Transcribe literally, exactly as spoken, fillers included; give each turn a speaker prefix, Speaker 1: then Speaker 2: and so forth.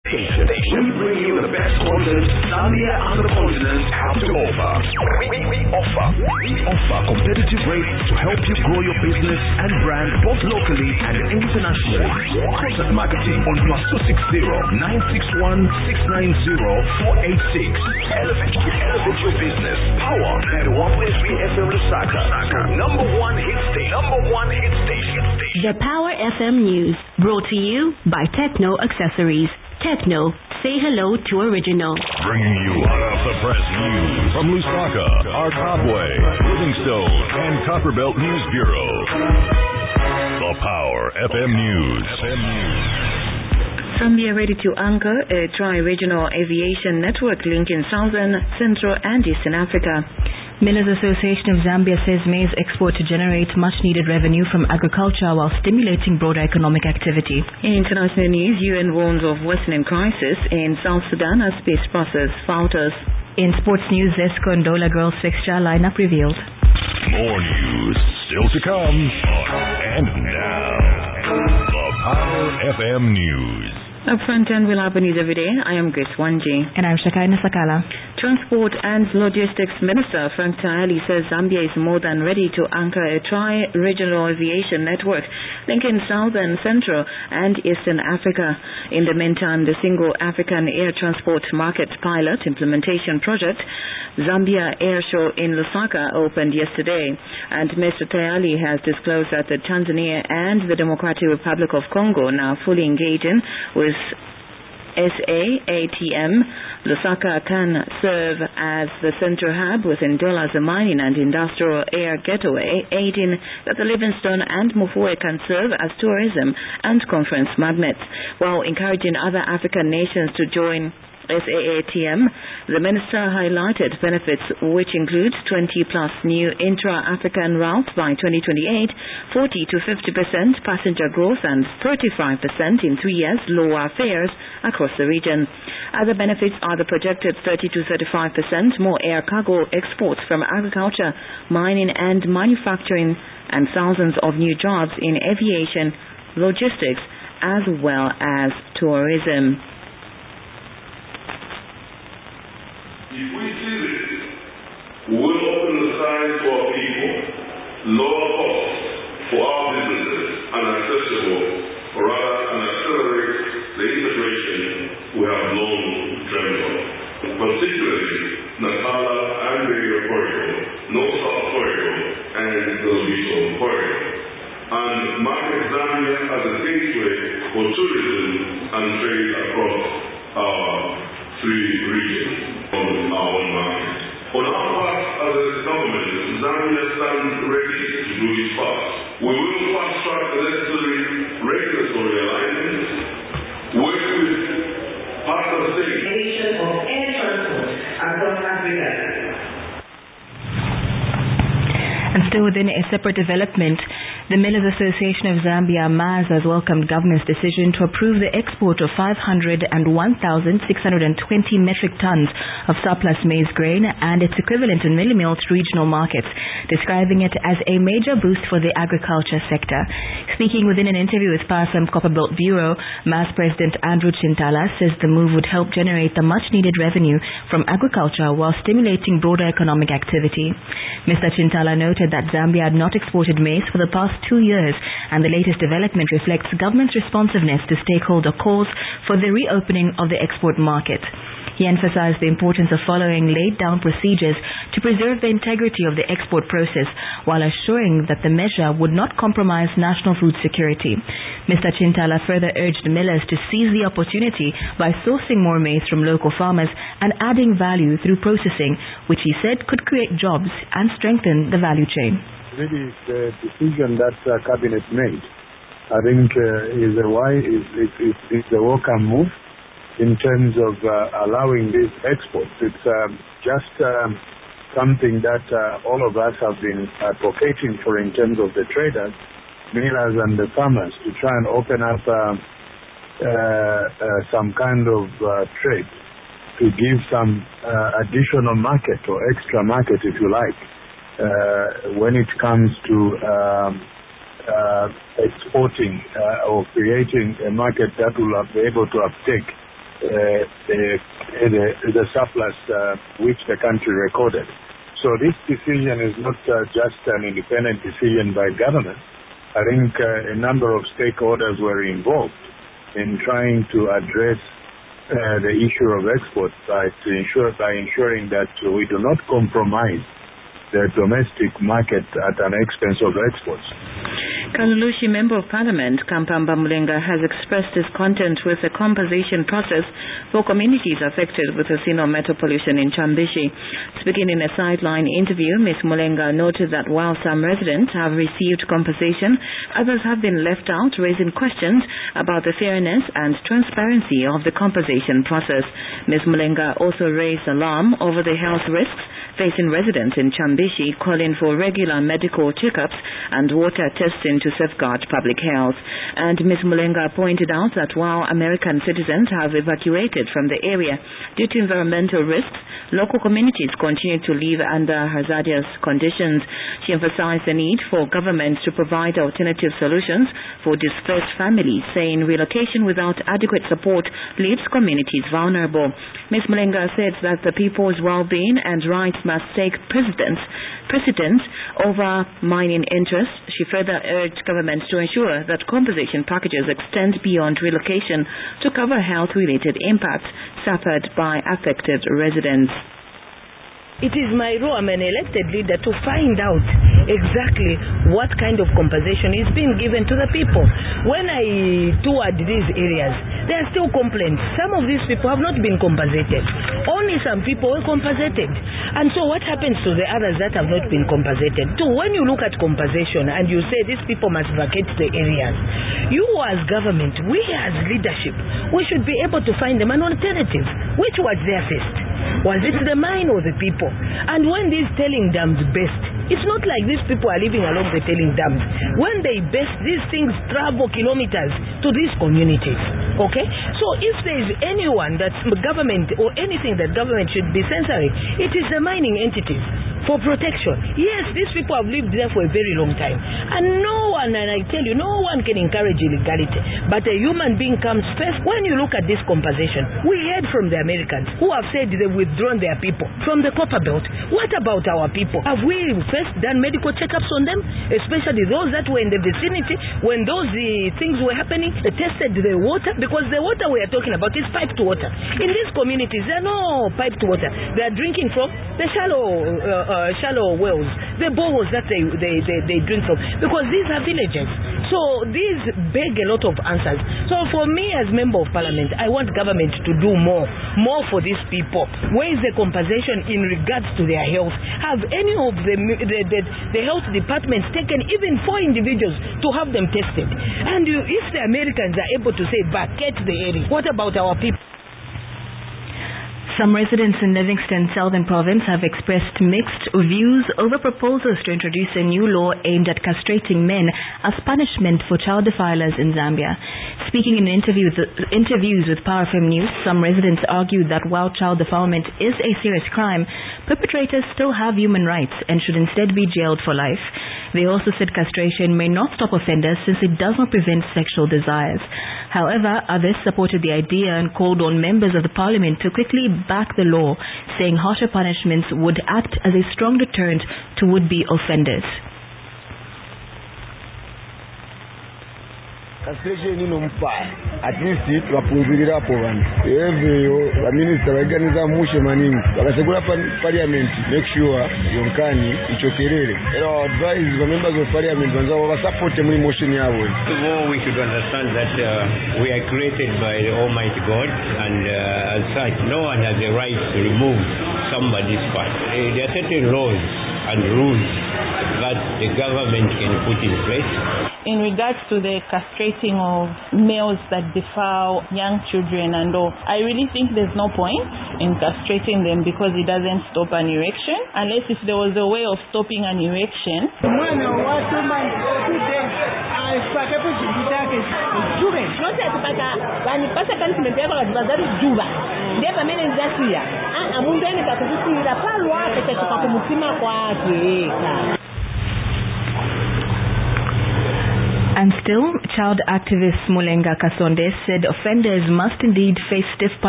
Speaker 1: We bring you the best content Zambia and the continent have to offer. We, we offer we offer competitive rates to help you grow your business and brand both locally and internationally. Contact marketing on plus two six zero nine six one six nine zero four eight six. Elevate, elevate your business. Power at one point three F M Lusaka. Number one hit station. Number one hit station.
Speaker 2: The Power F M News, brought to you by Techno Accessories. Techno, say hello to original.
Speaker 3: Bringing you hot off the press news from Lusaka, Arkabwe, Livingstone, and Copperbelt News Bureau. The Power F M News. F M News.
Speaker 4: Zambia ready to anchor a tri-regional aviation network linking Southern, Central and Eastern Africa.
Speaker 5: Millers Association of Zambia says maize export to generate much-needed revenue from agriculture while stimulating broader economic activity.
Speaker 4: In international news, U N warns of worsening crisis in South Sudan as peace process falters.
Speaker 5: In sports news, Zesco and Dola girls fixture lineup revealed.
Speaker 3: More news still to come. And now, the Power F M News.
Speaker 4: Up front and we'll have news every day. I am Grace Wanji.
Speaker 5: And I'm Shakaina Sakala.
Speaker 4: Transport and Logistics Minister Frank Tayali says Zambia is more than ready to anchor a tri-regional aviation network linking Southern, Central and Eastern Africa. In the meantime, the Single African Air Transport Market Pilot Implementation Project, Zambia Air Show in Lusaka, opened yesterday. And Mister Tayali has disclosed that the Tanzania and the Democratic Republic of Congo now fully engaging with S A A T M. Lusaka can serve as the central hub within Dola's mining and industrial air getaway, aiding that the Livingstone and Mufue can serve as tourism and conference magnets, while encouraging other African nations to join S A A T M. The minister highlighted benefits which include twenty plus new intra-African routes by twenty twenty-eight, forty to fifty percent passenger growth and thirty-five percent in three years lower fares across the region. Other benefits are the projected thirty to thirty-five percent more air cargo exports from agriculture, mining and manufacturing, and thousands of new jobs in aviation, logistics as well as tourism.
Speaker 6: If we see this, we will open the skies for our people, lower costs for our businesses, and accessible, or rather, and accelerate the integration we have long dreamed of, particularly Natala and the Corridor, North-South Corridor, and the Livingstone Corridor, and market Zambia as a gateway for tourism and trade across our three regions on our own market. On our part as a government, Zambia stands ready to do its part. We will fast track the necessary regulatory alignment, work with partner states.
Speaker 7: Nation of air transport across Africa.
Speaker 5: And still within a separate development, the Millers Association of Zambia, M A Z, has welcomed government's decision to approve the export of five hundred one thousand six hundred twenty metric tons of surplus maize grain and its equivalent in millimills to regional markets, describing it as a major boost for the agriculture sector. Speaking within an interview with Parsam Copperbelt Bureau, M A Z President Andrew Chintala says the move would help generate the much-needed revenue from agriculture while stimulating broader economic activity. Mister Chintala noted that Zambia had not exported maize for the past two years, and the latest development reflects government's responsiveness to stakeholder calls for the reopening of the export market. He emphasized the importance of following laid-down procedures to preserve the integrity of the export process while assuring that the measure would not compromise national food security. Mister Chintala further urged millers to seize the opportunity by sourcing more maize from local farmers and adding value through processing, which he said could create jobs and strengthen the value chain.
Speaker 8: Really, the decision that uh, cabinet made, I think, uh, is a why is is is a welcome move in terms of uh, allowing these exports. It's um, just um, something that uh, all of us have been advocating for in terms of the traders, millers, and the farmers to try and open up uh, uh, uh, some kind of uh, trade to give some uh, additional market or extra market, if you like. Uh, when it comes to um, uh, exporting uh, or creating a market that will be able to uptake uh, the, the, the surplus uh, which the country recorded. So this decision is not uh, just an independent decision by government. I think uh, a number of stakeholders were involved in trying to address uh, the issue of exports by, to ensure, by ensuring that we do not compromise the domestic market at an expense of exports.
Speaker 4: Kalulushi Member of Parliament Kampamba Mulenga has expressed his content with the compensation process for communities affected with casino metal pollution in Chambishi. Speaking in a sideline interview, Miz Mulenga noted that while some residents have received compensation, others have been left out, raising questions about the fairness and transparency of the compensation process. Miz Mulenga also raised alarm over the health risks facing residents in Chambishi, calling for regular medical checkups and water testing to safeguard public health. And Miz Mulenga pointed out that while American citizens have evacuated from the area due to environmental risks, local communities continue to live under hazardous conditions. She emphasized the need for governments to provide alternative solutions for displaced families, saying relocation without adequate support leaves communities vulnerable. Miz Mulenga said that the people's well-being and rights must take precedence, precedence over mining interests. She further urged governments to ensure that compensation packages extend beyond relocation to cover health-related impacts suffered by affected residents.
Speaker 9: It is my role, I'm an elected leader, to find out exactly what kind of compensation is being given to the people. When I toured these areas, there are still complaints. Some of these people have not been compensated. Only some people were compensated. And so what happens to the others that have not been compensated? So when you look at compensation and you say these people must vacate the areas, you as government, we as leadership, we should be able to find them an alternative. Which was there first? Was it the mine or the people? And when these tailing dams burst, it's not like these people are living along the tailing dams. When they burst, these things travel kilometers to these communities. Okay? So if there is anyone that government or anything that government should be censoring, it is the mining entities for protection. Yes, these people have lived there for a very long time. And no one, and I tell you, no one can encourage illegality. But a human being comes first. When you look at this compensation, we heard from the Americans who have said they've withdrawn their people from the Copper Belt. What about our people? Have we first done medical checkups on them? Especially those that were in the vicinity when those uh, things were happening, they tested the water, because the water we are talking about is piped water. In these communities, there are no piped water. They are drinking from the shallow uh, uh, shallow wells, the boreholes that they, they, they, they drink from, because these are villages. So these beg a lot of answers. So for me as Member of Parliament, I want government to do more, more for these people. Where is the compensation in regards to their health? Have any of the, the, the, the health departments taken even four individuals to have them tested? And you, if the Americans are able to say, vacate the area, what about our people?
Speaker 5: Some residents in Livingston Southern Province have expressed mixed views over proposals to introduce a new law aimed at castrating men as punishment for child defilers in Zambia. Speaking in interviews, interviews with Power F M News, some residents argued that while child defilement is a serious crime, perpetrators still have human rights and should instead be jailed for life. They also said castration may not stop offenders since it does not prevent sexual desires. However, others supported the idea and called on members of the parliament to quickly back the law, saying harsher punishments would act as a strong deterrent to would-be offenders.
Speaker 10: Castration ino mpaya at least twapuvirira po vanhu eveyo vaminista vaiganiza mushe maningi vakasegura parliament make sure yonkani ichokerere era advise the members of parliament vanzavo vasupport muri motion yavo.
Speaker 11: Well, we should understand that uh, we are created by the Almighty God, and uh, as such no one has the right to remove somebody's part. Uh, there are certain laws and rules that the government can put in place.
Speaker 12: In regards to the castrating of males that defile young children and all, I really think there's no point in castrating them because it doesn't stop an erection, unless if there was a way of stopping an erection.
Speaker 5: And still, child activist Mulenga Kasonde said offenders must indeed face stiff punishment